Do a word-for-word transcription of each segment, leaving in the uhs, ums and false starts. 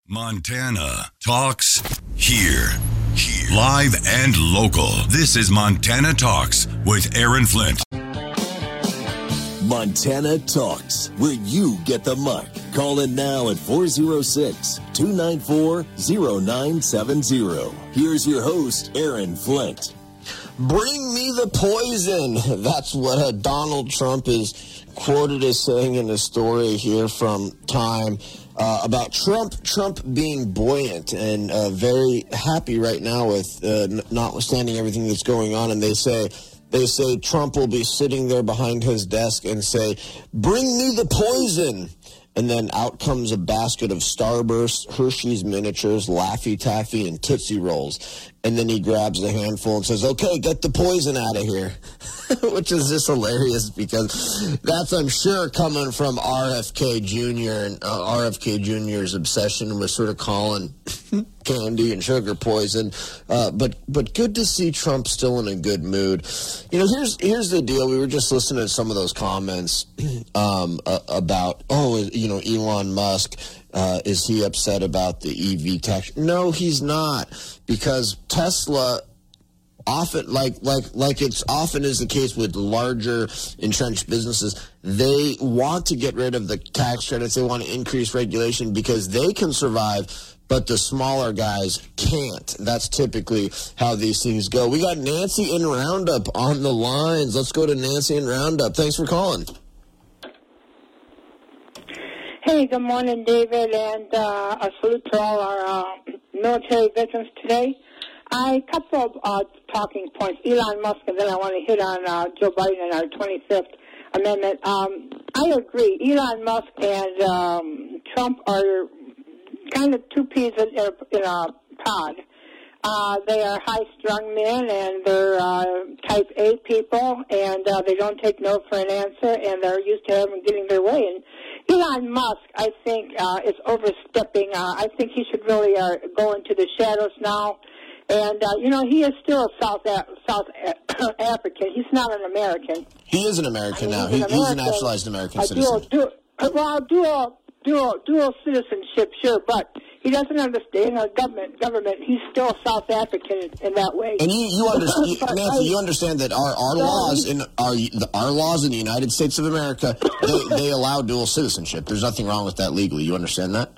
Montana Talks here. Here. Live and local. This is Montana Talks with Aaron Flint. Montana Talks, where you get the muck. Call in now at four oh six, two nine four, oh nine seven oh. Here's your host, Aaron Flint. Bring me the poison. That's what uh, Donald Trump is quoted as saying in a story here from Time uh, about Trump Trump being buoyant and uh, very happy right now with uh, n- notwithstanding everything that's going on. And they say they say Trump will be sitting there behind his desk and say, "Bring me the poison." And then out comes a basket of Starburst, Hershey's miniatures, Laffy Taffy, and Tootsie Rolls. And then he grabs a handful and says, "Okay, get the poison out of here." Which is just hilarious because that's, I'm sure, coming from R F K Junior and uh, R F K Junior's obsession with sort of calling candy and sugar poison. Uh, but but good to see Trump still in a good mood. You know, here's here's the deal. We were just listening to some of those comments um, uh, about, oh, you know, Elon Musk. Uh, is he upset about the E V tax? No, he's not, because Tesla often, like like like it's often is the case with larger entrenched businesses, they want to get rid of the tax credits. They want to increase regulation because they can survive, but the smaller guys can't. That's typically how these things go. We got Nancy in Roundup on the lines. Let's go to Nancy in Roundup. Thanks for calling. Hey, good morning, David, and uh, a salute to all our uh, military veterans today. I couple of uh, talking points, Elon Musk, and then I want to hit on uh, Joe Biden and our twenty-fifth Amendment. Um, I agree. Elon Musk and um, Trump are kind of two peas in a, in a pod. Uh, they are high-strung men, and they're uh, type A people, and uh, they don't take no for an answer, and they're used to having getting their way. And Elon Musk, I think, uh, is overstepping. Uh, I think he should really uh, go into the shadows now. And, uh, you know, he is still a South a- South a- African. He's not an American. He is an American I mean, now. He's, he, an American, he's a naturalized American uh, citizen. Dual, dual, well, dual, dual, dual citizenship, sure, but he doesn't understand our government. Government. He's still South African in that way. And you, you understand, Nancy, you understand that our, our laws in our our laws in the United States of America, they, they allow dual citizenship. There's nothing wrong with that legally. You understand that?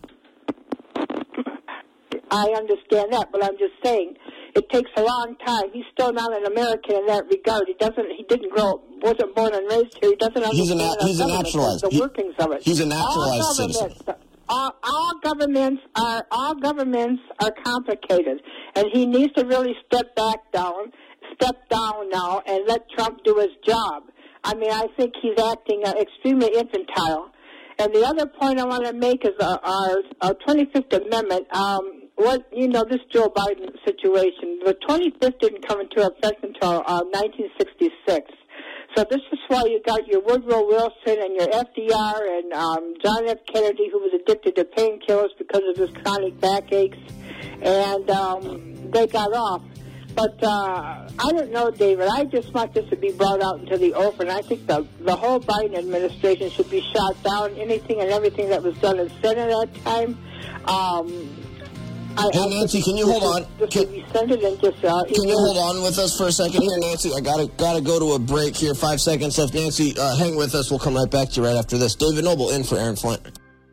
I understand that, but I'm just saying it takes a long time. He's still not an American in that regard. He doesn't. He didn't grow. Wasn't born and raised here. He doesn't understand he's a na- he's a naturalized. the he, workings of it. He's a naturalized citizen. All, all governments are all governments are complicated, and he needs to really step back down, step down now, and let Trump do his job. I mean, I think he's acting uh, extremely infantile. And the other point I want to make is uh, our, our twenty-fifth Amendment. Um, what you know, this Joe Biden situation. The twenty-fifth didn't come into effect until uh, nineteen sixty-six. So this is why you got your Woodrow Wilson and your F D R and um, John F. Kennedy, who was addicted to painkillers because of his chronic backaches, and um, they got off. But uh, I don't know, David. I just want this to be brought out into the open. I think the the whole Biden administration should be shot down. Anything and everything that was done in Senate at that time. Um, I, hey, I Nancy, can you hold on? Can, and just, uh, can you hold on with us for a second here, Nancy? I gotta gotta go to a break here. Five seconds left. Nancy, uh, hang with us. We'll come right back to you right after this. David Noble in for Aaron Flint.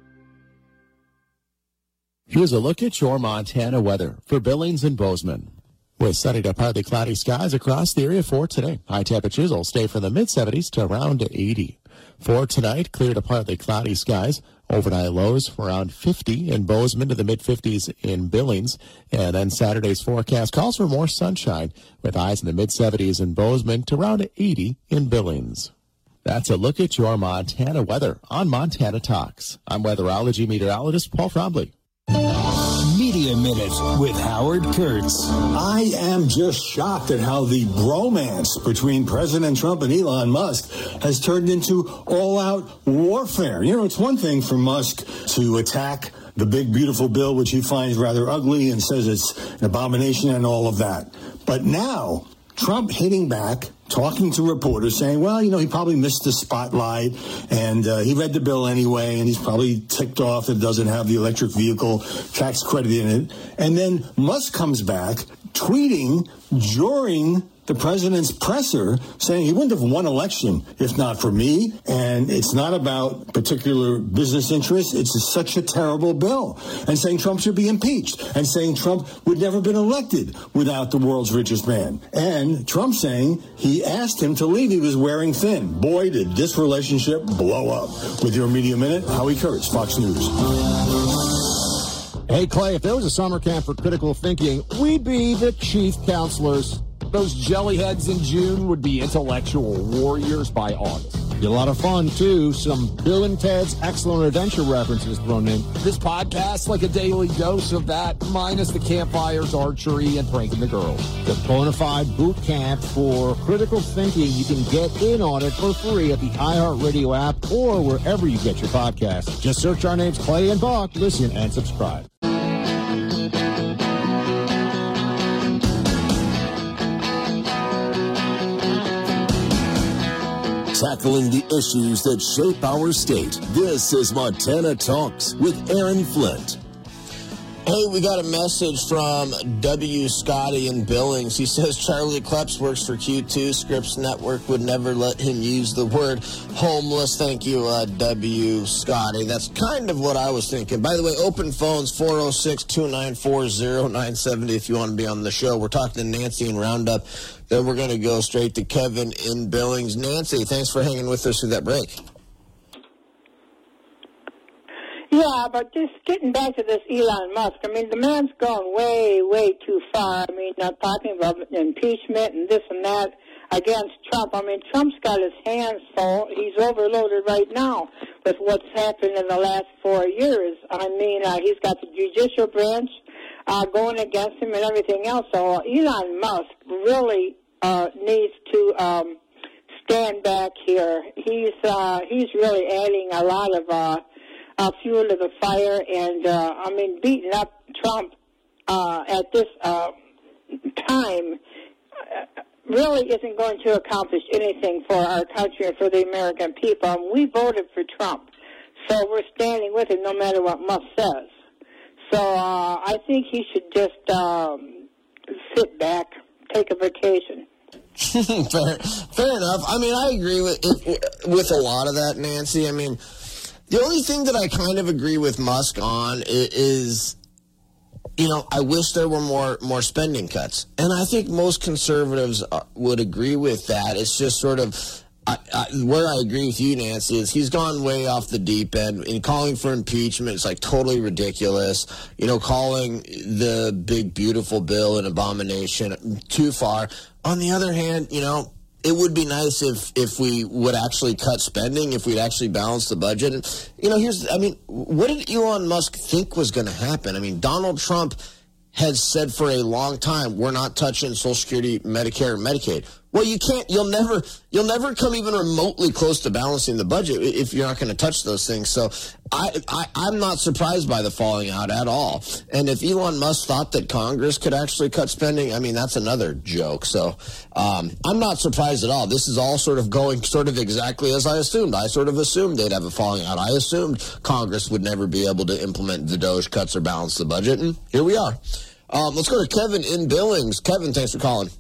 Here's a look at your Montana weather for Billings and Bozeman. With sunny to partly cloudy skies across the area for today. High temperatures will stay from the mid-seventies to around eighty. For tonight, clear to partly cloudy skies. Overnight lows around fifty in Bozeman to the mid-fifties in Billings. And then Saturday's forecast calls for more sunshine with highs in the mid-seventies in Bozeman to around eighty in Billings. That's a look at your Montana weather on Montana Talks. I'm weatherology meteorologist Paul Trombley. Media Minute with Howard Kurtz. I am just shocked at how the bromance between President Trump and Elon Musk has turned into all-out warfare. You know, it's one thing for Musk to attack the big, beautiful bill, which he finds rather ugly and says it's an abomination and all of that. But now Trump hitting back, talking to reporters, saying, well, you know, he probably missed the spotlight, and uh, he read the bill anyway, and he's probably ticked off that it doesn't have the electric vehicle tax credit in it. And then Musk comes back, tweeting during the president's presser, saying he wouldn't have won election if not for me, and it's not about particular business interests. It's such a terrible bill, and saying Trump should be impeached, and saying Trump would never have been elected without the world's richest man. And Trump saying he asked him to leave. He was wearing thin. Boy, did this relationship blow up. With your Media Minute, Howie Kurtz, Fox News. Hey, Clay, if there was a summer camp for critical thinking, we'd be the chief counselors. Those jellyheads in June would be intellectual warriors by August. Be a lot of fun, too. Some Bill and Ted's Excellent Adventure references thrown in. This podcast's like a daily dose of that, minus the campfires, archery, and pranking the girls. The Bonafide Boot Camp for critical thinking. You can get in on it for free at the iHeartRadio app or wherever you get your podcasts. Just search our names, Clay and Buck, listen, and subscribe. Tackling the issues that shape our state. This is Montana Talks with Aaron Flint. Hey, we got a message from W. Scotty in Billings. He says Charlie Kleps works for Q two. Scripps Network would never let him use the word homeless. Thank you, uh, W. Scotty. That's kind of what I was thinking. By the way, open phones, four oh six, two nine four, oh nine seven oh if you want to be on the show. We're talking to Nancy in Roundup. Then we're going to go straight to Kevin in Billings. Nancy, thanks for hanging with us through that break. Yeah, but just getting back to this Elon Musk, I mean, the man's gone way, way too far. I mean, not talking about impeachment and this and that against Trump. I mean, Trump's got his hands full. He's overloaded right now with what's happened in the last four years. I mean, uh, he's got the judicial branch uh, going against him and everything else. So uh, Elon Musk really uh, needs to um, stand back here. He's uh, he's really adding a lot of uh, uh, fuel to the fire, and uh, I mean, beating up Trump uh, at this uh, time uh, really isn't going to accomplish anything for our country and for the American people. Um, we voted for Trump, so we're standing with him no matter what Musk says. So uh, I think he should just um, sit back, take a vacation. fair, fair enough. I mean, I agree with with a lot of that, Nancy. I mean, the only thing that I kind of agree with Musk on is, you know, I wish there were more more spending cuts, and I think most conservatives would agree with that. It's just sort of I, I, where I agree with you, Nancy, is he's gone way off the deep end. In calling for impeachment, it's like totally ridiculous. You know, calling the big beautiful bill an abomination, too far. On the other hand, you know, it would be nice if, if we would actually cut spending, if we'd actually balance the budget. And, you know, here's, I mean, what did Elon Musk think was going to happen? I mean, Donald Trump has said for a long time, we're not touching Social Security, Medicare, and Medicaid. Well, you can't, you'll never, you'll never come even remotely close to balancing the budget if you're not going to touch those things. So I, I, I'm not surprised by the falling out at all. And if Elon Musk thought that Congress could actually cut spending, I mean, that's another joke. So um, I'm not surprised at all. This is all sort of going sort of exactly as I assumed. I sort of assumed they'd have a falling out. I assumed Congress would never be able to implement the Doge cuts or balance the budget. And here we are. Um, let's go to Kevin in Billings. Kevin, thanks for calling.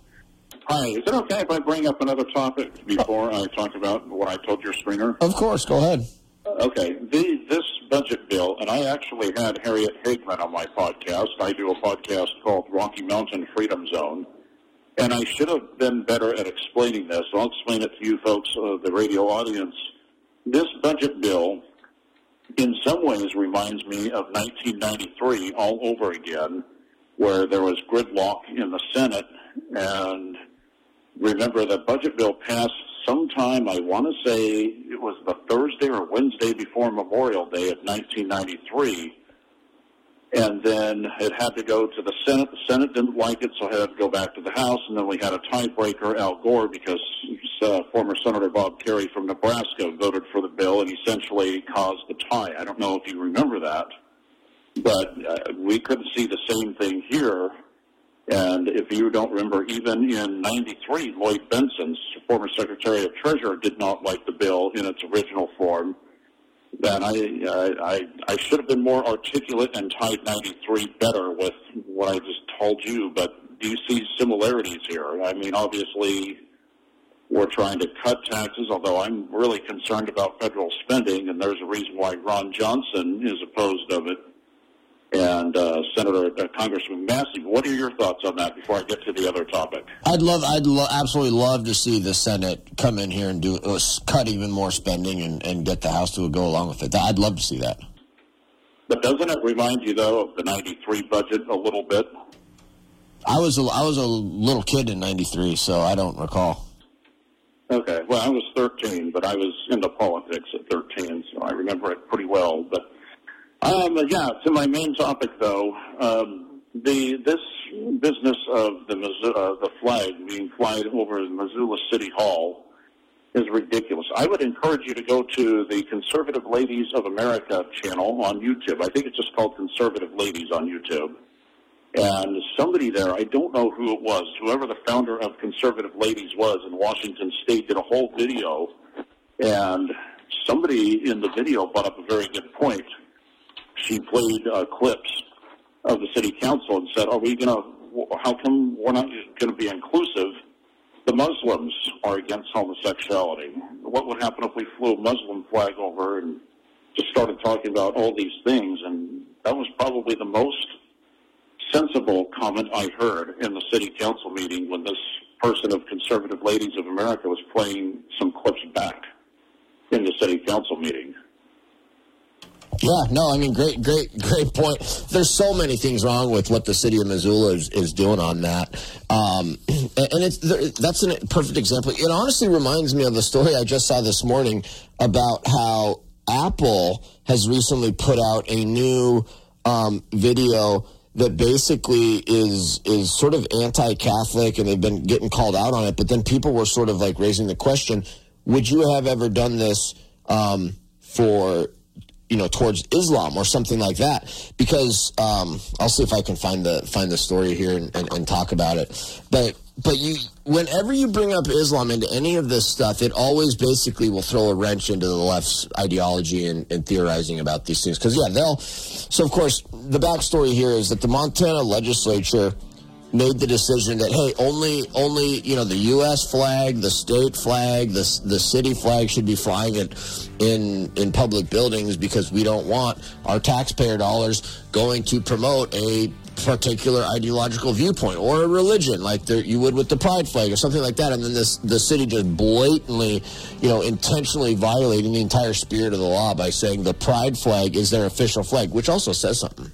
Hi, is it okay if I bring up another topic before I talk about what I told your screener? Of course, go ahead. Okay, the, this budget bill, and I actually had Harriet Hagman on my podcast. I do a podcast called Rocky Mountain Freedom Zone, and I should have been better at explaining this. I'll explain it to you folks, uh, the radio audience. This budget bill, in some ways, reminds me of nineteen ninety-three all over again, where there was gridlock in the Senate, and remember, the budget bill passed sometime, I want to say it was the Thursday or Wednesday before Memorial Day of nineteen ninety-three, and then it had to go to the Senate. The Senate didn't like it, so it had to go back to the House, and then we had a tiebreaker, Al Gore, because uh, former Senator Bob Kerrey from Nebraska voted for the bill and essentially caused the tie. I don't know if you remember that, but uh, we couldn't see the same thing here. And if you don't remember, even in ninety-three, Lloyd Benson's former Secretary of Treasury did not like the bill in its original form. Then I, I, I should have been more articulate and tied ninety-three better with what I just told you, but do you see similarities here? I mean, obviously, we're trying to cut taxes, although I'm really concerned about federal spending, and there's a reason why Ron Johnson is opposed of it, and uh, Senator uh, Congressman Massey. What are your thoughts on that before I get to the other topic? I'd love, I'd lo- absolutely love to see the Senate come in here and do uh, cut even more spending and, and get the House to go along with it. I'd love to see that. But doesn't it remind you, though, of the ninety-three budget a little bit? I was a, I was a little kid in ninety-three, so I don't recall. Okay, well, I was thirteen, but I was into politics at thirteen, so I remember it pretty well. But Um, yeah, to my main topic, though, um, the this business of the uh, the flag being flyed over Missoula City Hall is ridiculous. I would encourage you to go to the Conservative Ladies of America channel on YouTube. I think it's just called Conservative Ladies on YouTube. And somebody there, I don't know who it was, whoever the founder of Conservative Ladies was in Washington State, did a whole video. And somebody in the video brought up a very good point. She played uh, clips of the city council and said, are we going to, how come we're not going to be inclusive? The Muslims are against homosexuality. What would happen if we flew a Muslim flag over and just started talking about all these things? And that was probably the most sensible comment I heard in the city council meeting when this person of Conservative Ladies of America was playing some clips back in the city council meeting. Yeah, no, I mean, great, great, great point. There's so many things wrong with what the city of Missoula is, is doing on that. Um, and and it's that's a perfect example. It honestly reminds me of the story I just saw this morning about how Apple has recently put out a new um, video that basically is is sort of anti-Catholic, and they've been getting called out on it. But then people were sort of like raising the question, would you have ever done this um, for... you know, towards Islam or something like that? Because um, I'll see if I can find the find the story here and, and, and talk about it. But but you, whenever you bring up Islam into any of this stuff, it always basically will throw a wrench into the left's ideology and, and theorizing about these things. Because yeah, they'll. So of course, the backstory here is that the Montana legislature made the decision that, hey, only, only you know, the U S flag, the state flag, the the city flag should be flying it in in public buildings because we don't want our taxpayer dollars going to promote a particular ideological viewpoint or a religion like there, you would with the pride flag or something like that. And then this the city just blatantly, you know, intentionally violating the entire spirit of the law by saying the pride flag is their official flag, which also says something.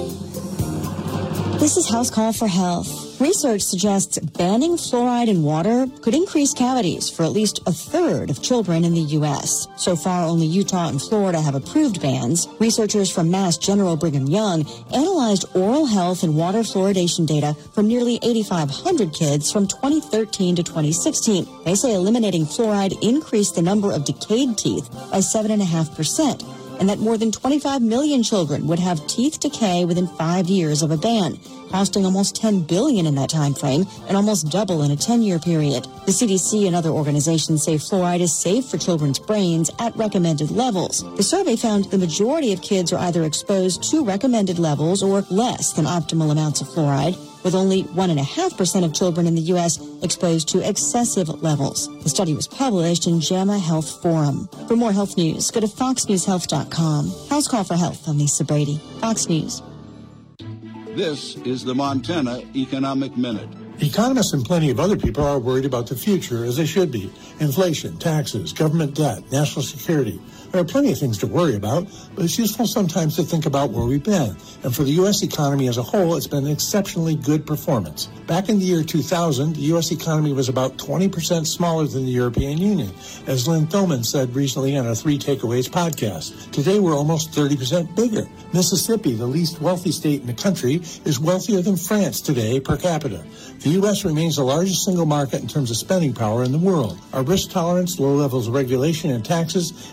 This is House Call for Health. Research suggests banning fluoride in water could increase cavities for at least a third of children in the U S. So far, only Utah and Florida have approved bans. Researchers from Mass General Brigham Young analyzed oral health and water fluoridation data from nearly eighty-five hundred kids from twenty thirteen to twenty sixteen. They say eliminating fluoride increased the number of decayed teeth by seven point five percent. And that more than twenty-five million children would have teeth decay within five years of a ban, costing almost ten billion dollars in that time frame and almost double in a ten-year period. The C D C and other organizations say fluoride is safe for children's brains at recommended levels. The survey found the majority of kids are either exposed to recommended levels or less than optimal amounts of fluoride, with only one point five percent of children in the U S exposed to excessive levels. The study was published in JAMA Health Forum. For more health news, go to fox news health dot com. House Call for Health, I'm Lisa Brady. Fox News. This is the Montana Economic Minute. Economists and plenty of other people are worried about the future, as they should be. Inflation, taxes, government debt, national security. There are plenty of things to worry about, but it's useful sometimes to think about where we've been. And for the U S economy as a whole, it's been an exceptionally good performance. Back in the year two thousand, the U S economy was about twenty percent smaller than the European Union, as Lynn Thoman said recently on our Three Takeaways podcast. Today, we're almost thirty percent bigger. Mississippi, the least wealthy state in the country, is wealthier than France today per capita. The U S remains the largest single market in terms of spending power in the world. Our risk tolerance, low levels of regulation and taxes, and especially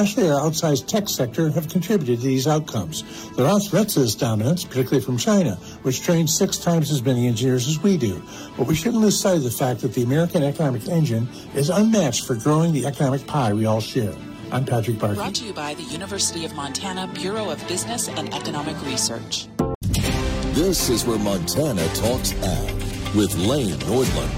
especially our outsized tech sector, have contributed to these outcomes. There are threats to this dominance, particularly from China, which trains six times as many engineers as we do. But we shouldn't lose sight of the fact that the American economic engine is unmatched for growing the economic pie we all share. I'm Patrick Barkey. Brought to you by the University of Montana Bureau of Business and Economic Research. This is where Montana talks ag with Lane Nordlund.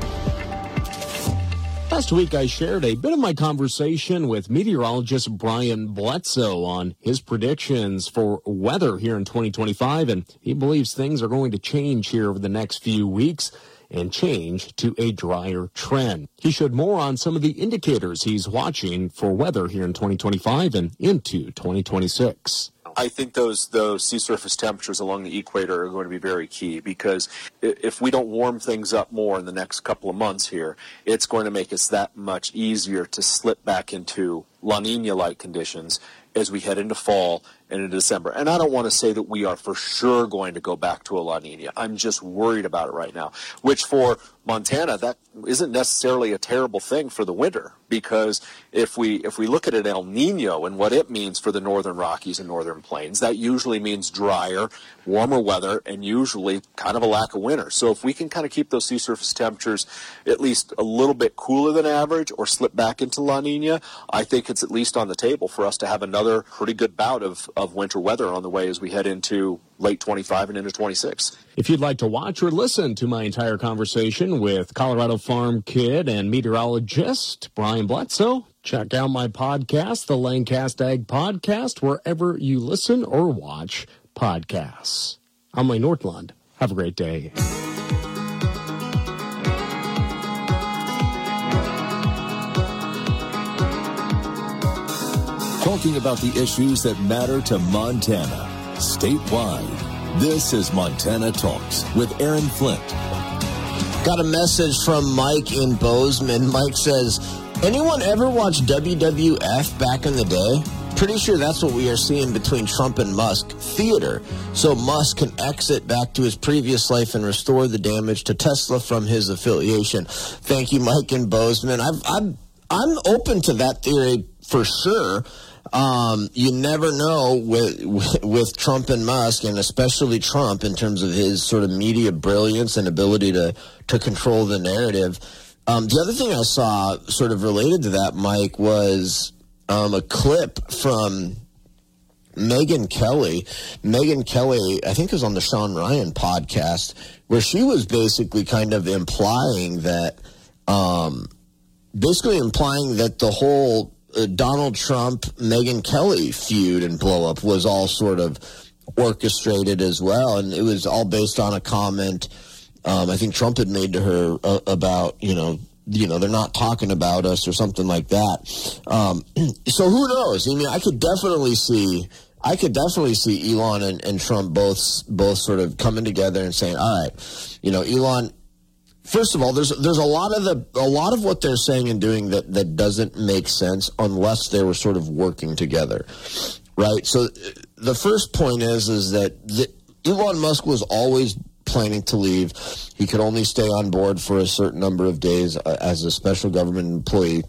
Last week, I shared a bit of my conversation with meteorologist Brian Bledsoe on his predictions for weather here in twenty twenty-five, and he believes things are going to change here over the next few weeks and change to a drier trend. He showed more on some of the indicators he's watching for weather here in twenty twenty-five and into twenty twenty-six. I think those those sea surface temperatures along the equator are going to be very key, because if we don't warm things up more in the next couple of months here, it's going to make us that much easier to slip back into La Nina-like conditions as we head into fall and into December. And I don't want to say that we are for sure going to go back to a La Nina. I'm just worried about it right now, which for Montana, that isn't necessarily a terrible thing for the winter, because if we if we look at an El Nino and what it means for the northern Rockies and northern plains, that usually means drier, warmer weather, and usually kind of a lack of winter. So if we can kind of keep those sea surface temperatures at least a little bit cooler than average or slip back into La Nina, I think it's at least on the table for us to have another pretty good bout of, of winter weather on the way as we head into late twenty-five and into twenty-six. If you'd like to watch or listen to my entire conversation with Colorado Farm Kid and meteorologist Brian Bledsoe, check out my podcast, the Lanecast Ag Podcast, wherever you listen or watch podcasts. I'm Lane Nordlund. Have a great day. Talking about the issues that matter to Montana statewide. This is Montana Talks with Aaron Flint. Got a message from Mike in Bozeman. Mike says, anyone ever watch W W F back in the day? Pretty sure that's what we are seeing between Trump and Musk. Theater. So Musk can exit back to his previous life and restore the damage to Tesla from his affiliation. Thank you, Mike in Bozeman. I've, I'm, I'm open to that theory for sure. Um, you never know with, with with Trump and Musk, and especially Trump in terms of his sort of media brilliance and ability to, to control the narrative. Um, the other thing I saw sort of related to that, Mike, was um, a clip from Megyn Kelly. Megyn Kelly, I think it was on the Sean Ryan podcast, where she was basically kind of implying that, um, basically implying that the whole Uh, Donald Trump, Megyn Kelly feud and blow up was all sort of orchestrated as well. And it was all based on a comment um, I think Trump had made to her uh, about, you know, you know, they're not talking about us or something like that. Um, so who knows? I mean, I could definitely see, I could definitely see Elon and, and Trump both, both sort of coming together and saying, all right, you know, Elon, first of all, there's there's a lot of the a lot of what they're saying and doing that, that doesn't make sense unless they were sort of working together, right? So the first point is is that the, Elon Musk was always planning to leave. He could only stay on board for a certain number of days uh, as a special government employee,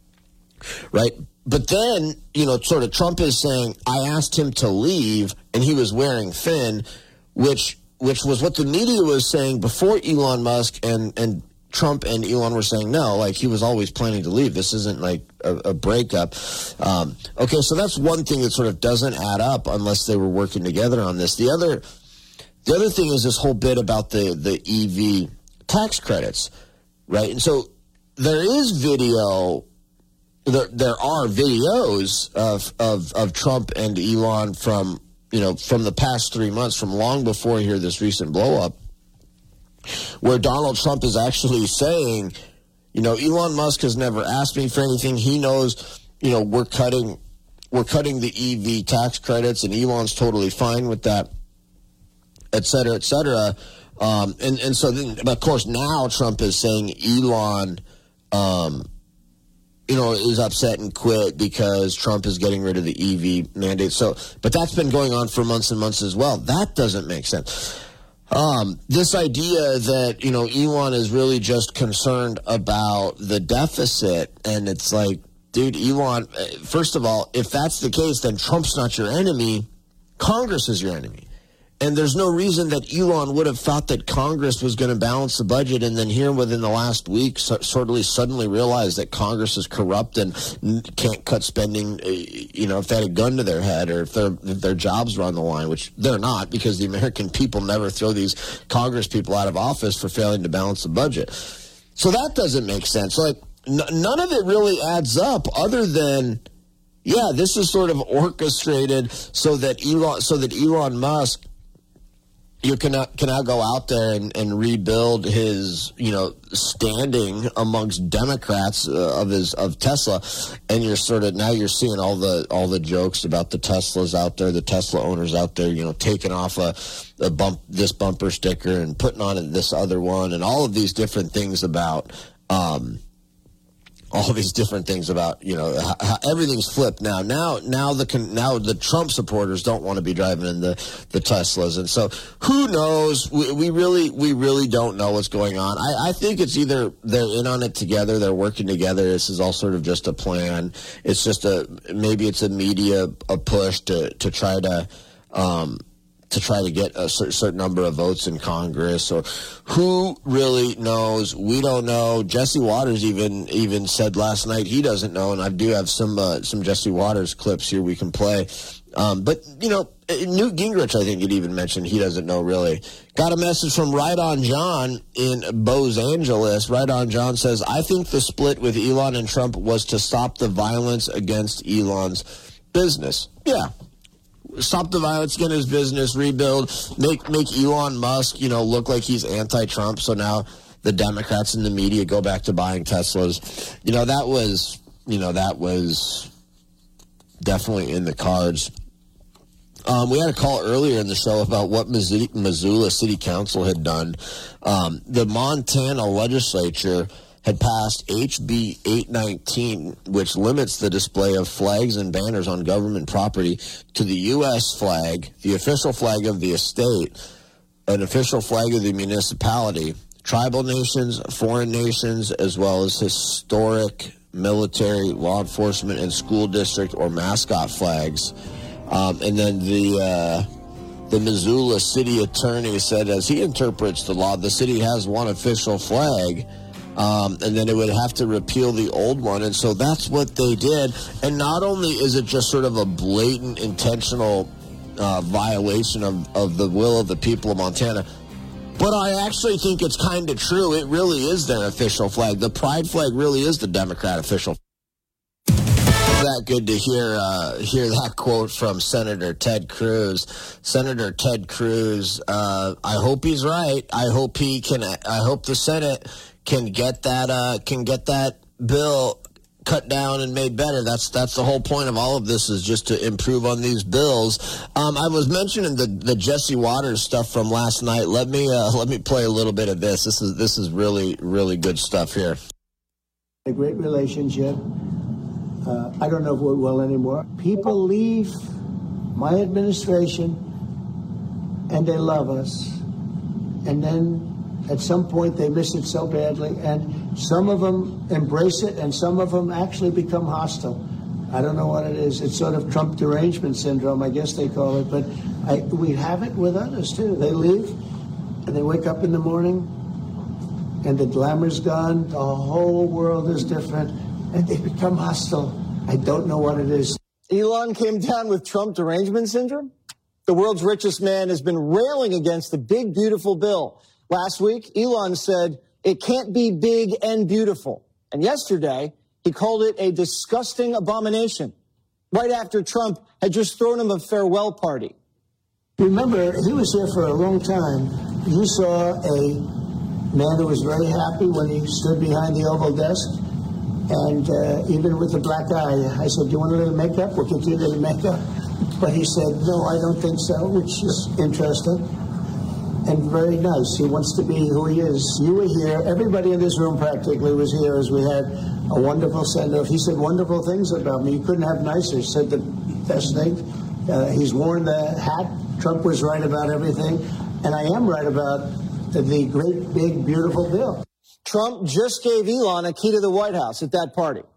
right? But then, you know, sort of Trump is saying, I asked him to leave, and he was wearing thin, which. which was what the media was saying before Elon Musk and, and Trump and Elon were saying, no, like he was always planning to leave. This isn't like a, a breakup. Um, okay, so that's one thing that sort of doesn't add up unless they were working together on this. The other the other thing is this whole bit about the, the E V tax credits, right? And so there is video, there, there are videos of, of, of Trump and Elon from you know, from the past three months, from long before here, this recent blow-up, where Donald Trump is actually saying, you know, Elon Musk has never asked me for anything. He knows, you know, we're cutting we're cutting the E V tax credits, and Elon's totally fine with that, et cetera, et cetera. Um, and, and so, then, of course, now Trump is saying Elon, um, you know, is upset and quit because Trump is getting rid of the E V mandate. So, but that's been going on for months and months as well. That doesn't make sense. Um, this idea that, you know, Elon is really just concerned about the deficit, and it's like, dude, Elon, first of all, if that's the case, then Trump's not your enemy. Congress is your enemy. And there's no reason that Elon would have thought that Congress was going to balance the budget, and then here within the last week so, sort of suddenly realized that Congress is corrupt and can't cut spending, you know, if they had a gun to their head or if, if their jobs were on the line, which they're not, because the American people never throw these Congress people out of office for failing to balance the budget. So that doesn't make sense. Like, n- none of it really adds up other than, yeah, this is sort of orchestrated so that Elon, so that Elon Musk you can now, can now go out there and, and rebuild his, you know, standing amongst Democrats uh, of his of Tesla, and you're sort of now you're seeing all the all the jokes about the Teslas out there, the Tesla owners out there, you know, taking off a, a bump this bumper sticker and putting on this other one, and all of these different things about. Um, all these different things about, you know, how, how everything's flipped now. Now, now the now the Trump supporters don't want to be driving in the, the Teslas, and so who knows? We, we really we really don't know what's going on. I, I think it's either they're in on it together, they're working together. This is all sort of just a plan. It's just a maybe it's a media a push to to try to. Um, to try to get a certain number of votes in Congress, or who really knows? We don't know. Jesse Waters even even said last night he doesn't know, and I do have some uh, some Jesse Waters clips here we can play. Um, but, you know, Newt Gingrich, I think it even mentioned he doesn't know really. Got a message from Right On John in Los Angeles. Right On John says, I think the split with Elon and Trump was to stop the violence against Elon's business. Yeah. Stop the violence, get his business, rebuild, make make Elon Musk, you know, look like he's anti-Trump. So now the Democrats and the media go back to buying Teslas. You know, that was, you know, that was definitely in the cards. Um, we had a call earlier in the show about what Missoula City Council had done. Um, the Montana legislature had passed H B eight nineteen, which limits the display of flags and banners on government property to the U S flag, the official flag of the estate, an official flag of the municipality, tribal nations, foreign nations, as well as historic, military, law enforcement, and school district or mascot flags. Um, and then the uh, the Missoula city attorney said, as he interprets the law, the city has one official flag. Um, and then it would have to repeal the old one. And so that's what they did. And not only is it just sort of a blatant, intentional uh, violation of, of the will of the people of Montana, but I actually think it's kind of true. It really is their official flag. The pride flag really is the Democrat official flag. That good to hear uh, hear that quote from Senator Ted Cruz. Senator Ted Cruz, uh, I hope he's right. I hope he can. I hope the Senate can get that uh, can get that bill cut down and made better. That's that's the whole point of all of this, is just to improve on these bills. Um, I was mentioning the, the Jesse Waters stuff from last night. Let me uh, let me play a little bit of this. This is this is really really good stuff here. A great relationship. Uh, I don't know if we're well anymore. People leave my administration and they love us, and then at some point they miss it so badly, and some of them embrace it and some of them actually become hostile. I don't know what it is. It's sort of Trump derangement syndrome, I guess they call it, but I, we have it with others too. They leave and they wake up in the morning and the glamour's gone, the whole world is different, and they become hostile. I don't know what it is. Elon came down with Trump derangement syndrome? The world's richest man has been railing against the big, beautiful bill. Last week, Elon said it can't be big and beautiful. And yesterday, he called it a disgusting abomination, right after Trump had just thrown him a farewell party. Remember, he was here for a long time. You saw a man who was very happy when he stood behind the Oval Desk. And uh, even with the black eye, I said, do you want a little makeup? We'll get you a little makeup. But he said, no, I don't think so, which is interesting and very nice. He wants to be who he is. You were here. Everybody in this room practically was here as we had a wonderful send-off. He said wonderful things about me. You couldn't have nicer. He said the best thing. Uh, he's worn the hat. Trump was right about everything. And I am right about the, the great, big, beautiful bill. Trump just gave Elon a key to the White House at that party.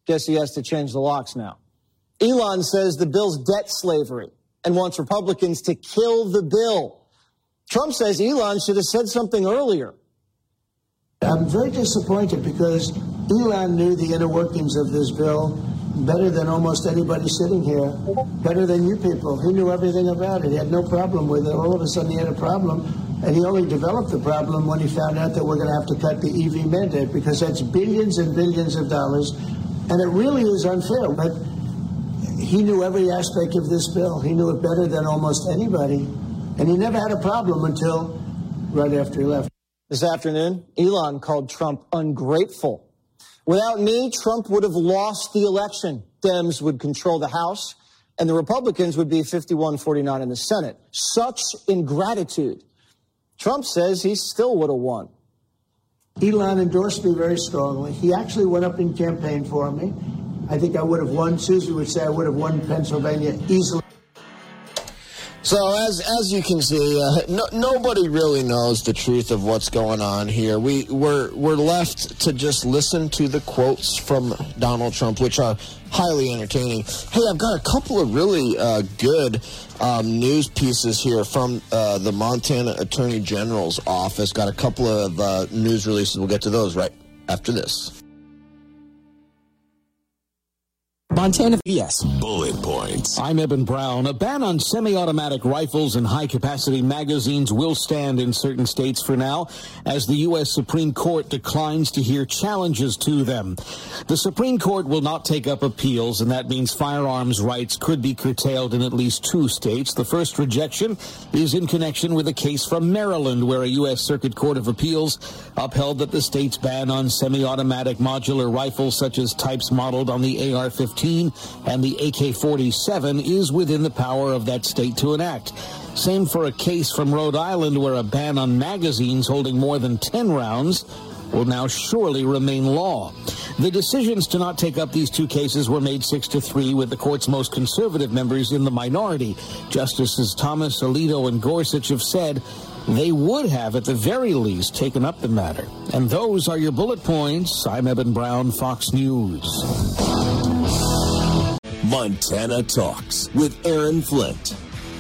Guess he has to change the locks now. Elon says the bill's debt slavery and wants Republicans to kill the bill. Trump says Elon should have said something earlier. I'm very disappointed because Elon knew the inner workings of this bill better than almost anybody sitting here, better than you people. He knew everything about it. He had no problem with it. All of a sudden he had a problem, and he only developed the problem when he found out that we're going to have to cut the E V mandate, because that's billions and billions of dollars, and it really is unfair. But he knew every aspect of this bill. He knew it better than almost anybody, and he never had a problem until right after he left. This afternoon, Elon called Trump ungrateful. Without me, Trump would have lost the election. Dems would control the House, and the Republicans would be fifty-one forty-nine in the Senate. Such ingratitude. Trump says he still would have won. Elon endorsed me very strongly. He actually went up and campaigned for me. I think I would have won. Susie would say I would have won Pennsylvania easily. So as as you can see, uh, no, nobody really knows the truth of what's going on here. We we're we're left to just listen to the quotes from Donald Trump, which are highly entertaining. Hey, I've got a couple of really uh, good um, news pieces here from uh, the Montana Attorney General's office. Got a couple of uh, news releases. We'll get to those right after this. Montana, yes. Bullet points. I'm Eben Brown. A ban on semi-automatic rifles and high-capacity magazines will stand in certain states for now, as the U S Supreme Court declines to hear challenges to them. The Supreme Court will not take up appeals, and that means firearms rights could be curtailed in at least two states. The first rejection is in connection with a case from Maryland, where a U S Circuit Court of Appeals upheld that the state's ban on semi-automatic modular rifles, such as types modeled on the A R fifteen and the A K forty-seven, is within the power of that state to enact. Same for a case from Rhode Island, where a ban on magazines holding more than ten rounds will now surely remain law. The decisions to not take up these two cases were made six to three, with the court's most conservative members in the minority. Justices Thomas, Alito, and Gorsuch have said they would have, at the very least, taken up the matter. And those are your bullet points. I'm Eben Brown, Fox News. Montana Talks with Aaron Flint.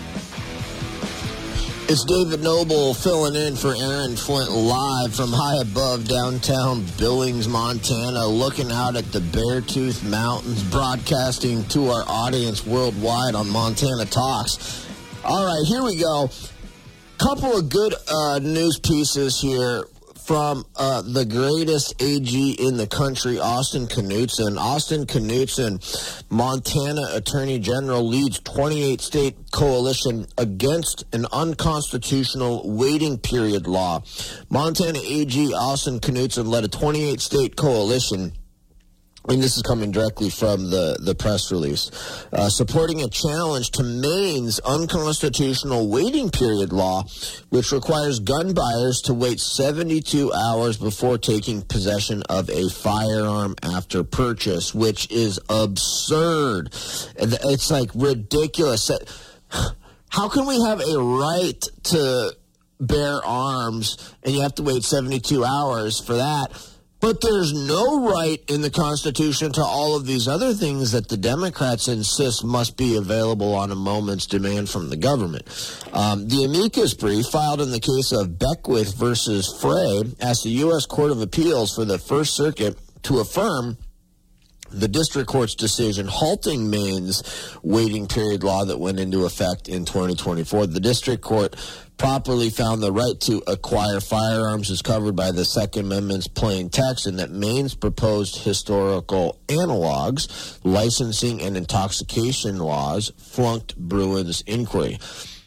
It's David Noble filling in for Aaron Flint live from high above downtown Billings, Montana, looking out at the Beartooth Mountains, broadcasting to our audience worldwide on Montana Talks. All right, here we go. Couple of good uh, news pieces here from uh, the greatest A G in the country, Austin Knudsen. Austin Knudsen, Montana Attorney General, leads twenty-eight state coalition against an unconstitutional waiting period law. Montana A G Austin Knudsen led a twenty-eight state coalition, and this is coming directly from the, the press release, uh, supporting a challenge to Maine's unconstitutional waiting period law, which requires gun buyers to wait seventy-two hours before taking possession of a firearm after purchase, which is absurd. It's like ridiculous. How can we have a right to bear arms and you have to wait seventy-two hours for that? But there's no right in the Constitution to all of these other things that the Democrats insist must be available on a moment's demand from the government. Um, the amicus brief filed in the case of Beckwith versus Frey asked the U S Court of Appeals for the First Circuit to affirm the district court's decision halting Maine's waiting period law that went into effect in twenty twenty-four. The district court properly found the right to acquire firearms is covered by the Second Amendment's plain text, and that Maine's proposed historical analogs, licensing and intoxication laws, flunked Bruin's inquiry.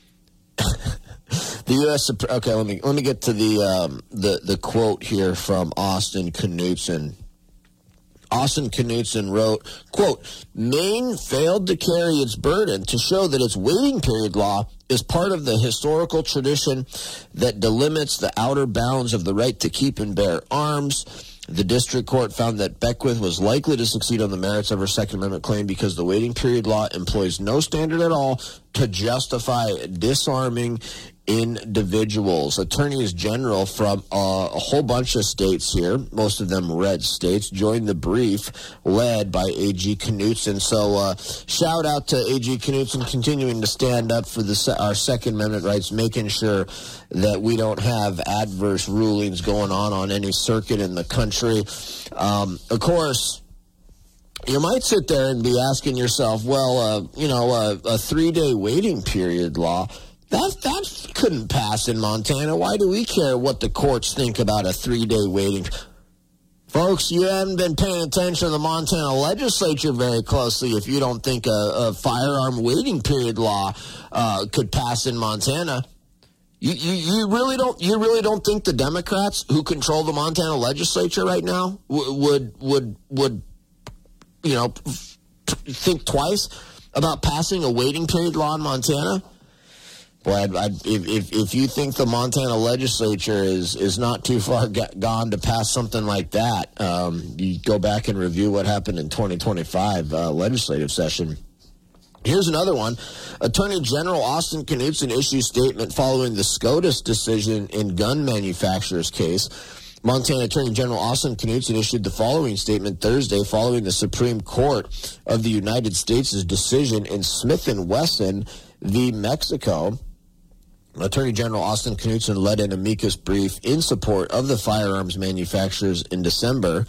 The U S Okay, let me let me get to the um, the the quote here from Austin Knudsen. Austin Knudsen wrote, quote, Maine failed to carry its burden to show that its waiting period law is part of the historical tradition that delimits the outer bounds of the right to keep and bear arms. The district court found that Beckwith was likely to succeed on the merits of her Second Amendment claim because the waiting period law employs no standard at all to justify disarming individuals. Attorneys general from uh, a whole bunch of states here, most of them red states, joined the brief led by A G Knudsen. So uh, shout out to A G Knudsen continuing to stand up for the se- our Second Amendment rights, making sure that we don't have adverse rulings going on on any circuit in the country. Um, of course, you might sit there and be asking yourself, well, uh, you know, uh, a three-day waiting period law, That that couldn't pass in Montana. Why do we care what the courts think about a three-day waiting? Folks, you haven't been paying attention to the Montana legislature very closely if you don't think a, a firearm waiting period law uh, could pass in Montana. You, you you really don't you really don't think the Democrats who control the Montana legislature right now w- would would would you know think twice about passing a waiting period law in Montana? Boy, I'd, I'd, if, if if you think the Montana legislature is, is not too far g- gone to pass something like that, um, you go back and review what happened in twenty twenty-five uh, legislative session. Here's another one. Attorney General Austin Knudsen issues statement following the SCOTUS decision in gun manufacturers case. Montana Attorney General Austin Knudsen issued the following statement Thursday following the Supreme Court of the United States' decision in Smith and Wesson v. Mexico. Attorney General Austin Knudsen led an amicus brief in support of the firearms manufacturers in December.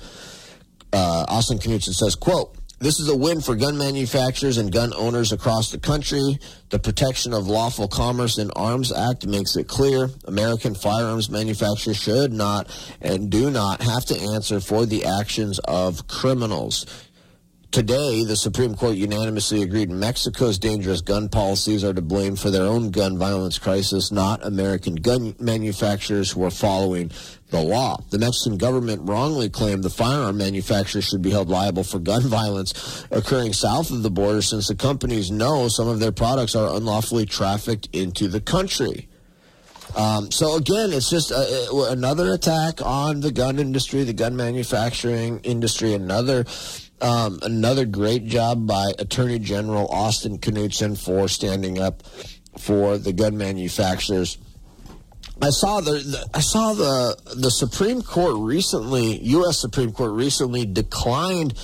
Uh, Austin Knudsen says, quote, "This is a win for gun manufacturers and gun owners across the country. The Protection of Lawful Commerce in Arms Act makes it clear American firearms manufacturers should not and do not have to answer for the actions of criminals. Today, the Supreme Court unanimously agreed Mexico's dangerous gun policies are to blame for their own gun violence crisis, not American gun manufacturers who are following the law. The Mexican government wrongly claimed the firearm manufacturers should be held liable for gun violence occurring south of the border since the companies know some of their products are unlawfully trafficked into the country." Um, so again, it's just a, another attack on the gun industry, the gun manufacturing industry, another Um, another great job by Attorney General Austin Knudsen for standing up for the gun manufacturers. I saw the, the I saw the the Supreme Court recently, U S Supreme Court recently declined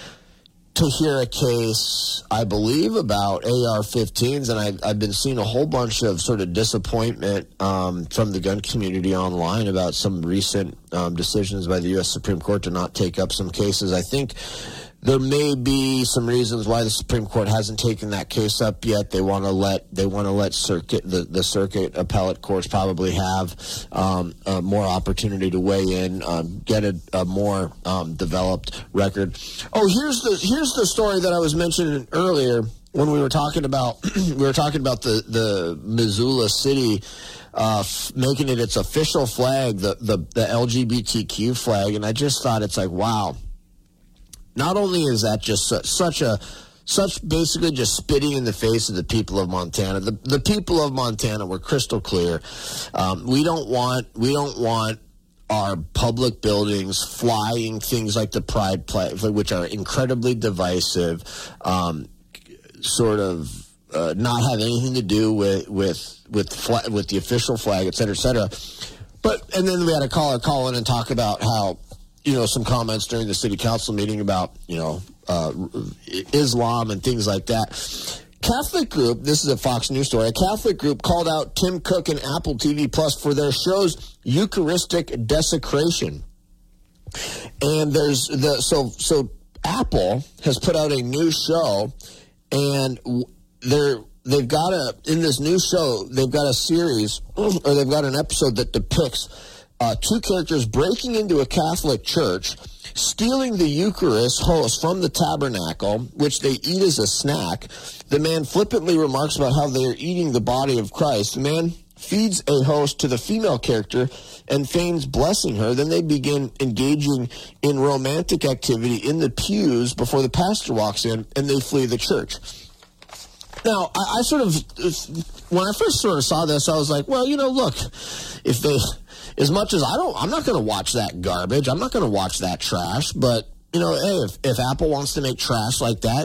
to hear a case, I believe, about A R fifteens, and I, I've been seeing a whole bunch of sort of disappointment um, from the gun community online about some recent um, decisions by the U S Supreme Court to not take up some cases. I think there may be some reasons why the Supreme Court hasn't taken that case up yet. They want to let they want to let circuit the, the circuit appellate courts probably have um, uh, more opportunity to weigh in, um, get a, a more um, developed record. Oh, here's the here's the story that I was mentioning earlier when we were talking about we were talking about the the Missoula city uh, f- making it its official flag, the, the the L G B T Q flag, and I just thought it's like, wow. Not only is that just su- such a, such basically just spitting in the face of the people of Montana. The the people of Montana were crystal clear. Um, we don't want we don't want our public buildings flying things like the Pride flag, which are incredibly divisive, um, sort of uh, not have anything to do with with with fla- with the official flag, et cetera, et cetera. But and then we had a caller call in and talk about how, you know, some comments during the city council meeting about, you know, uh, Islam and things like that. Catholic group, this is a Fox News story, a Catholic group called out Tim Cook and Apple T V Plus for their show's Eucharistic desecration. And there's the, so, so Apple has put out a new show, and they're, they've got a, in this new show, they've got a series, or they've got an episode that depicts Uh, two characters breaking into a Catholic church, stealing the Eucharist host from the tabernacle, which they eat as a snack. The man flippantly remarks about how they are eating the body of Christ. The man feeds a host to the female character and feigns blessing her. Then they begin engaging in romantic activity in the pews before the pastor walks in, and they flee the church. Now, I, I sort of, when I first sort of saw this, I was like, well, you know, look, if they... As much as I don't, I'm not going to watch that garbage. I'm not going to watch that trash. But, you know, hey, if, if Apple wants to make trash like that, like,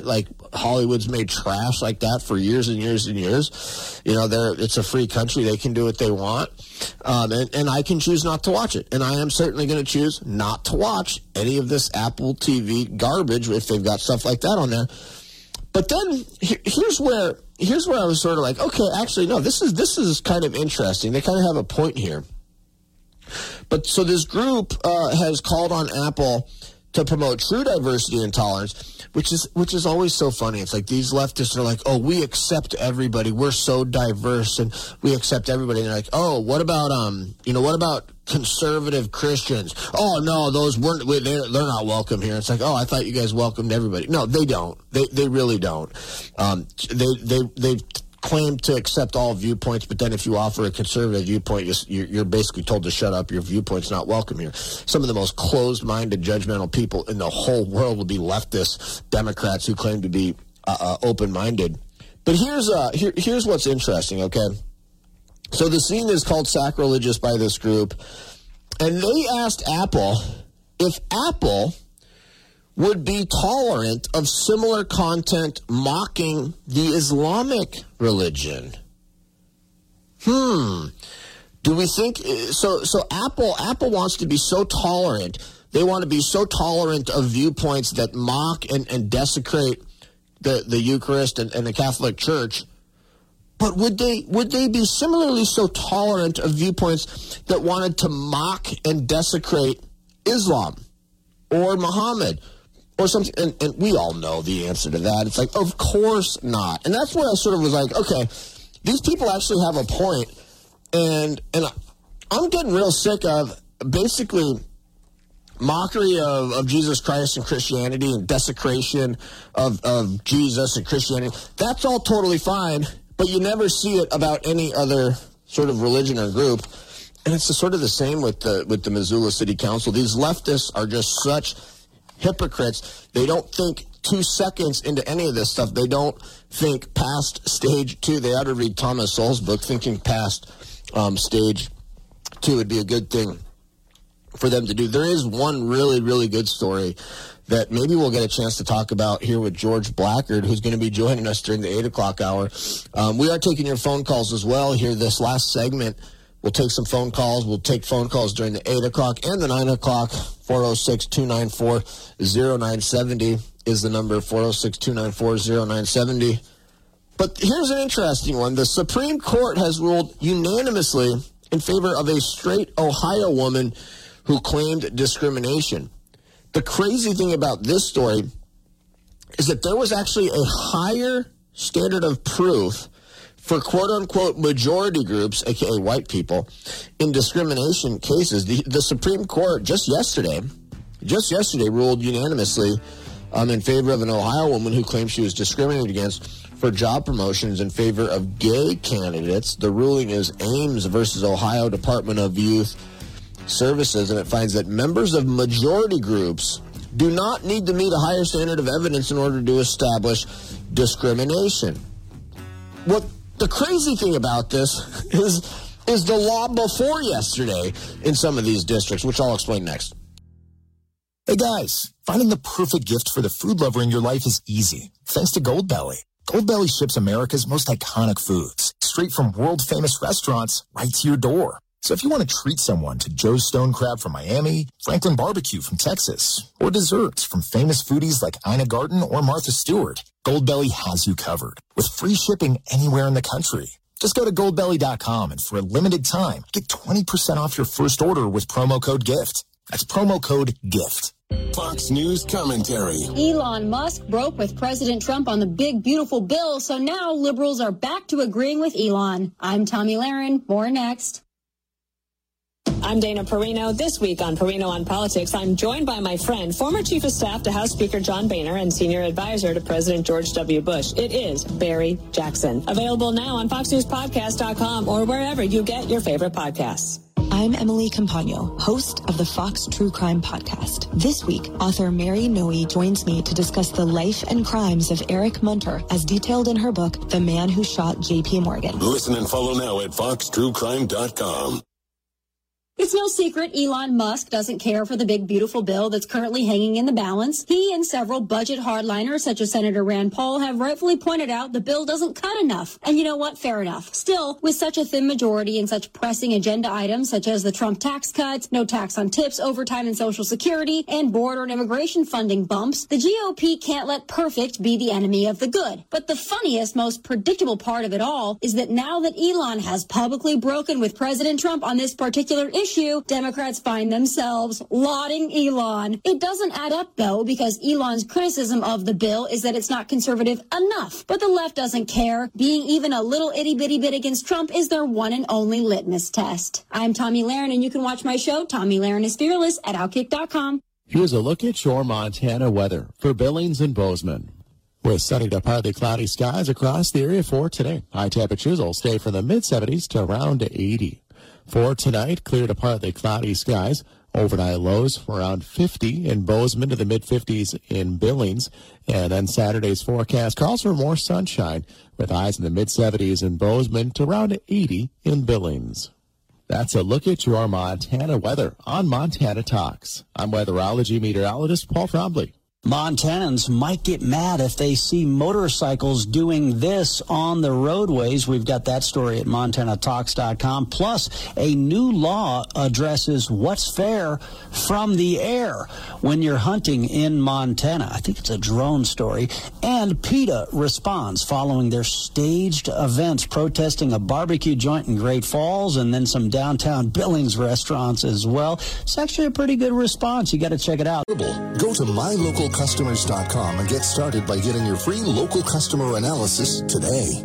Hollywood's made trash like that for years and years and years. You know, they're, it's a free country. They can do what they want. Um, and, and I can choose not to watch it. And I am certainly going to choose not to watch any of this Apple T V garbage if they've got stuff like that on there. But then here, here's where here's where I was sort of like, okay, actually, no, this is this is kind of interesting. They kind of have a point here. But so this group uh, has called on Apple to promote true diversity and tolerance, which is which is always so funny. It's like these leftists are like, oh, we accept everybody. We're so diverse and we accept everybody. And they're like, oh, what about um, you know, what about conservative Christians? Oh no, those weren't. They're, they're not welcome here. It's like, oh, I thought you guys welcomed everybody. No, they don't. They they really don't. Um, they they they. claim to accept all viewpoints, but then if you offer a conservative viewpoint, you're, you're basically told to shut up. Your viewpoint's not welcome here. Some of the most closed-minded, judgmental people in the whole world will be leftists, Democrats who claim to be uh, uh, open-minded. But here's uh, here, here's what's interesting, okay? So the scene is called Sacrilegious by this group, and they asked Apple if Apple would be tolerant of similar content mocking the Islamic religion. Hmm. Do we think so? So Apple Apple wants to be so tolerant. They want to be so tolerant of viewpoints that mock and, and desecrate the, the Eucharist and, and the Catholic Church. But would they would they be similarly so tolerant of viewpoints that wanted to mock and desecrate Islam or Muhammad? Or something, and, and we all know the answer to that. It's like, of course not. And that's where I sort of was like, okay, these people actually have a point, and and I'm getting real sick of basically mockery of, of Jesus Christ and Christianity and desecration of, of Jesus and Christianity. That's all totally fine, but you never see it about any other sort of religion or group. And it's sort of the same with the with the Missoula City Council. These leftists are just such hypocrites. They don't think two seconds into any of this stuff. They don't think past stage two. They ought to read Thomas Sowell's book, Thinking Past um, Stage Two would be a good thing for them to do. There is one really, really good story that maybe we'll get a chance to talk about here with George Blackard, who's going to be joining us during the eight o'clock hour. Um, we are taking your phone calls as well here this last segment. We'll take some phone calls. We'll take phone calls during the eight o'clock and the nine o'clock. four oh six, two nine four, oh nine seven oh is the number, four oh six, two nine four, oh nine seven oh. But here's an interesting one. The Supreme Court has ruled unanimously in favor of a straight Ohio woman who claimed discrimination. The crazy thing about this story is that there was actually a higher standard of proof for quote-unquote majority groups, a k a white people, in discrimination cases. The, the Supreme Court just yesterday, just yesterday ruled unanimously um, in favor of an Ohio woman who claimed she was discriminated against for job promotions in favor of gay candidates. The ruling is Ames versus Ohio Department of Youth Services, and it finds that members of majority groups do not need to meet a higher standard of evidence in order to establish discrimination. What the crazy thing about this is is the law before yesterday in some of these districts, which I'll explain next. Hey guys, finding the perfect gift for the food lover in your life is easy, thanks to Goldbelly. Goldbelly ships America's most iconic foods straight from world-famous restaurants right to your door. So if you want to treat someone to Joe's Stone Crab from Miami, Franklin Barbecue from Texas, or desserts from famous foodies like Ina Garten or Martha Stewart, Goldbelly has you covered with free shipping anywhere in the country. Just go to goldbelly dot com and for a limited time, get twenty percent off your first order with promo code GIFT. That's promo code GIFT. Fox News commentary. Elon Musk broke with President Trump on the big, beautiful bill, so now liberals are back to agreeing with Elon. I'm Tommy Lahren. More next. I'm Dana Perino. This week on Perino on Politics, I'm joined by my friend, former Chief of Staff to House Speaker John Boehner and Senior Advisor to President George W. Bush. It is Barry Jackson. Available now on fox news podcast dot com or wherever you get your favorite podcasts. I'm Emily Campagno, host of the Fox True Crime Podcast. This week, author Mary Noe joins me to discuss the life and crimes of Eric Munter, as detailed in her book, The Man Who Shot J P Morgan. Listen and follow now at fox true crime dot com. It's no secret Elon Musk doesn't care for the big, beautiful bill that's currently hanging in the balance. He and several budget hardliners, such as Senator Rand Paul, have rightfully pointed out the bill doesn't cut enough. And you know what? Fair enough. Still, with such a thin majority and such pressing agenda items, such as the Trump tax cuts, no tax on tips, overtime and Social Security, and border and immigration funding bumps, the G O P can't let perfect be the enemy of the good. But the funniest, most predictable part of it all is that now that Elon has publicly broken with President Trump on this particular issue, Issue, Democrats find themselves lauding Elon. It doesn't add up, though, because Elon's criticism of the bill is that it's not conservative enough. But the left doesn't care. Being even a little itty-bitty bit against Trump is their one and only litmus test. I'm Tommy Lahren, and you can watch my show, Tommy Lahren is Fearless, at Outkick dot com. Here's a look at your Montana weather for Billings and Bozeman. With sunny to partly cloudy skies across the area for today. High temperatures will stay from the mid seventies to around eighty. For tonight, clear to partly cloudy skies. Overnight lows around fifty in Bozeman to the mid-fifties in Billings. And then Saturday's forecast calls for more sunshine with highs in the mid-seventies in Bozeman to around eighty in Billings. That's a look at your Montana weather on Montana Talks. I'm weatherology meteorologist Paul Trombley. Montanans might get mad if they see motorcycles doing this on the roadways. We've got that story at Montana Talks dot com. Plus, a new law addresses what's fair from the air when you're hunting in Montana. I think it's a drone story. And PETA responds following their staged events protesting a barbecue joint in Great Falls and then some downtown Billings restaurants as well. It's actually a pretty good response. You got to check it out. Go to my local customers dot com and get started by getting your free local customer analysis today.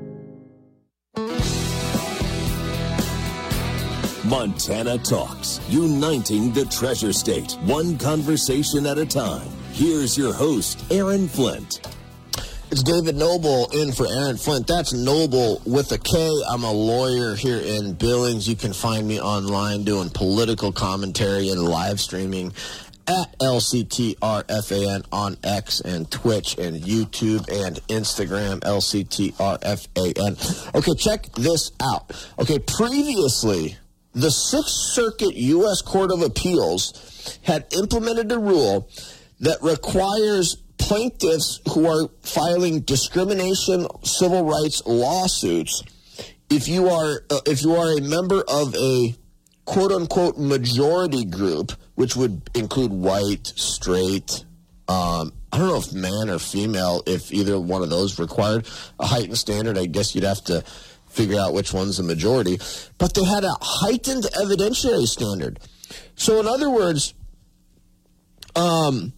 Montana Talks, uniting the Treasure State, one conversation at a time. Here's your host, Aaron Flint. It's David Noble in for Aaron Flint. That's Noble with a K. I'm a lawyer here in Billings. You can find me online doing political commentary and live streaming at L C T R F A N on X and Twitch and YouTube and Instagram, L C T R F A N. Okay, check this out. Okay, previously, the Sixth Circuit U S Court of Appeals had implemented a rule that requires plaintiffs who are filing discrimination civil rights lawsuits, if you are uh, if you are a member of a quote-unquote majority group, which would include white, straight, um, I don't know if man or female, if either one of those required a heightened standard. I guess you'd have to figure out which one's the majority. But they had a heightened evidentiary standard. So in other words, um,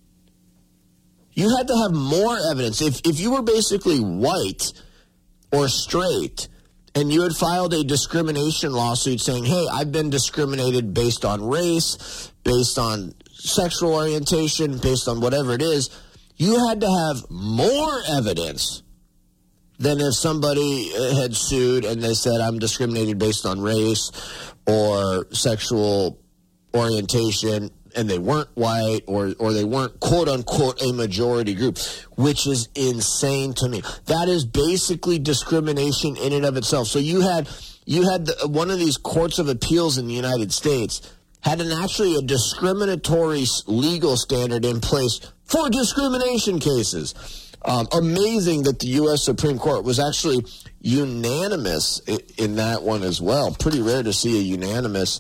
you had to have more evidence. If, if you were basically white or straight, and you had filed a discrimination lawsuit saying, hey, I've been discriminated based on race, based on sexual orientation, based on whatever it is, you had to have more evidence than if somebody had sued and they said, I'm discriminated based on race or sexual orientation, and they weren't white or or they weren't quote-unquote a majority group, which is insane to me. That is basically discrimination in and of itself. So you had you had the, one of these courts of appeals in the United States had an actually a discriminatory legal standard in place for discrimination cases. Um, amazing that the U S Supreme Court was actually unanimous in, in that one as well. Pretty rare to see a unanimous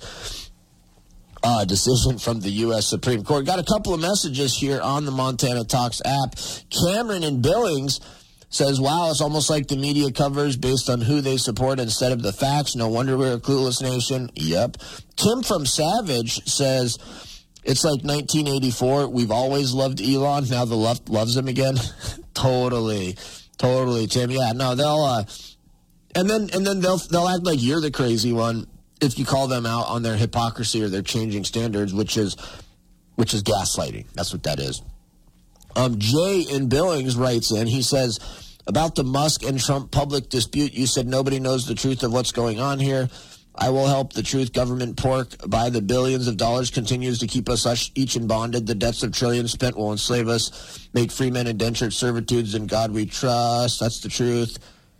Uh, decision from the U S Supreme Court. Got a couple of messages here on the Montana Talks app. Cameron in Billings says, wow, it's almost like the media covers based on who they support instead of the facts. No wonder we're a clueless nation. Yep. Tim from Savage says, it's like nineteen eighty-four. We've always loved Elon. Now the left loves him again. Totally. Totally, Tim. Yeah, no, they'll, uh, and then, and then they'll, they'll act like you're the crazy one if you call them out on their hypocrisy or their changing standards, which is which is gaslighting. That's what that is. Um, Jay in Billings writes in, he says, about the Musk and Trump public dispute, you said nobody knows the truth of what's going on here. I will help the truth. Government pork by the billions of dollars continues to keep us each in bonded. The debts of trillions spent will enslave us, make free men indentured servitudes. In God we trust. That's the truth.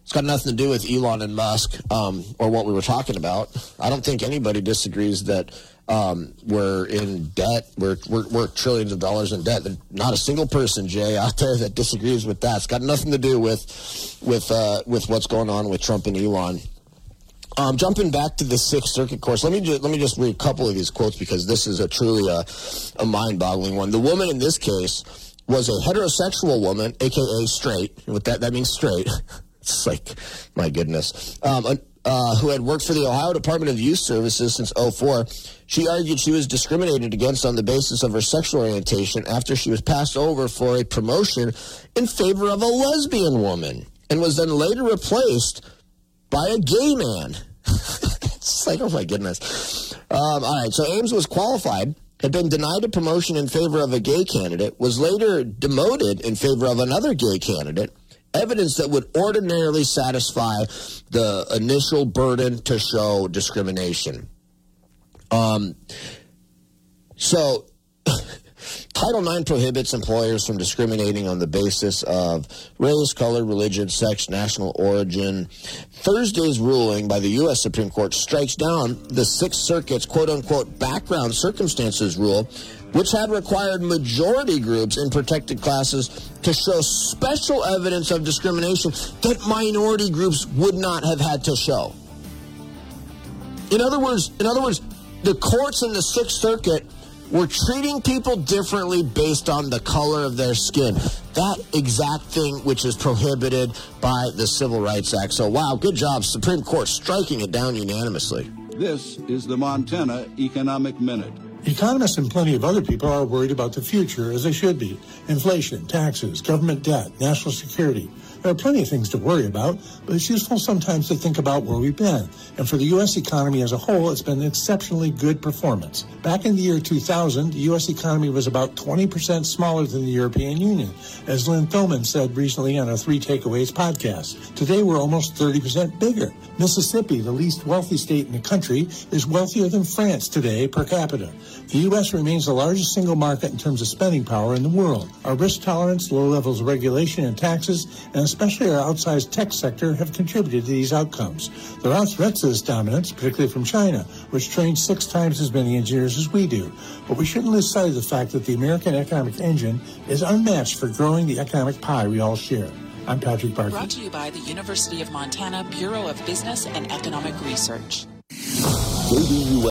It's got nothing to do with Elon and Musk um, or what we were talking about. I don't think anybody disagrees that um, we're in debt. We're, we're we're trillions of dollars in debt. Not a single person, Jay, out there that disagrees with that. It's got nothing to do with with uh, with what's going on with Trump and Elon. Um, jumping back to the Sixth Circuit course, let me just, let me just read a couple of these quotes because this is a truly a, a mind-boggling one. The woman in this case was a heterosexual woman, a k a straight. What that that means, straight. It's like, my goodness. Um, uh, who had worked for the Ohio Department of Youth Services since oh four. She argued she was discriminated against on the basis of her sexual orientation after she was passed over for a promotion in favor of a lesbian woman and was then later replaced by a gay man. It's like, oh my goodness. Um, all right, so Ames was qualified, had been denied a promotion in favor of a gay candidate, was later demoted in favor of another gay candidate, evidence that would ordinarily satisfy the initial burden to show discrimination. Um, so Title nine prohibits employers from discriminating on the basis of race, color, religion, sex, national origin. Thursday's ruling by the U S Supreme Court strikes down the Sixth Circuit's quote-unquote background circumstances rule, which had required majority groups in protected classes to show special evidence of discrimination that minority groups would not have had to show. In other words, in other words, the courts in the Sixth Circuit were treating people differently based on the color of their skin. That exact thing which is prohibited by the Civil Rights Act. So, wow, good job, Supreme Court, striking it down unanimously. This is the Montana Economic Minute. Economists and plenty of other people are worried about the future, as they should be. Inflation, taxes, government debt, national security. There are plenty of things to worry about, but it's useful sometimes to think about where we've been. And for the U S economy as a whole, it's been an exceptionally good performance. Back in the year two thousand, the U S economy was about twenty percent smaller than the European Union, as Lynn Thilman said recently on our Three Takeaways podcast. Today, we're almost thirty percent bigger. Mississippi, the least wealthy state in the country, is wealthier than France today per capita. The U S remains the largest single market in terms of spending power in the world. Our risk tolerance, low levels of regulation and taxes, and especially our outsized tech sector have contributed to these outcomes. There are threats to this dominance, particularly from China, which trains six times as many engineers as we do. But we shouldn't lose sight of the fact that the American economic engine is unmatched for growing the economic pie we all share. I'm Patrick Barkey. Brought to you by the University of Montana Bureau of Business and Economic Research. K B U S